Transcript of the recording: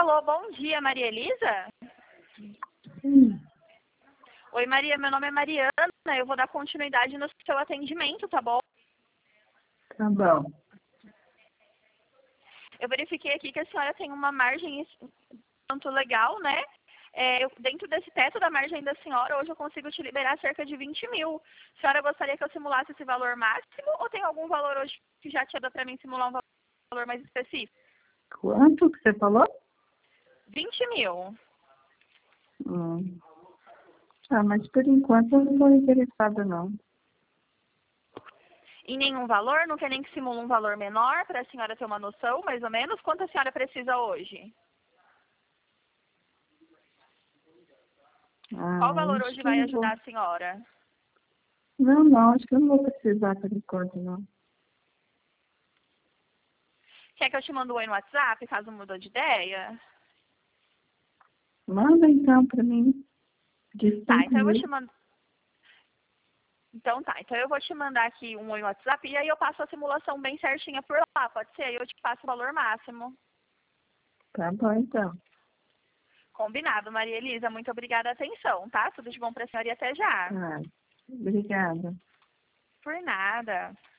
Alô, bom dia, Maria Elisa? Sim, Oi, Maria, meu nome é Mariana, eu vou dar continuidade no seu atendimento, tá bom? tá bom. Eu verifiquei aqui que a senhora tem uma margem tanto legal, né? Dentro desse teto da margem da senhora, hoje eu consigo te liberar cerca de 20 mil. A senhora gostaria que eu simulasse esse valor máximo ou tem algum valor hoje que já te dá para mim simular um valor mais específico? Quanto que você falou? 20 mil. Hum. Ah, mas por enquanto eu não estou interessada, não. Em nenhum valor? Não quer nem que simule um valor menor para a senhora ter uma noção, mais ou menos? Quanto a senhora precisa hoje? Qual Ah, valor acho hoje que eu vai não vou. ajudar a senhora? Não, acho que eu não vou precisar por enquanto, não. Quer que eu te mande um oi no WhatsApp, caso mudou de ideia? Manda então para mim de Tá, 5 então eu vou te mil. mandar. Então tá, então eu vou te mandar aqui um oi no WhatsApp e aí eu passo a simulação bem certinha por lá, pode ser? Aí eu te passo o valor máximo. Tá bom, então. Combinado, Maria Elisa. Muito obrigada a atenção, tá? Tudo de bom pra senhora e até já. Tá. Obrigada. Por nada.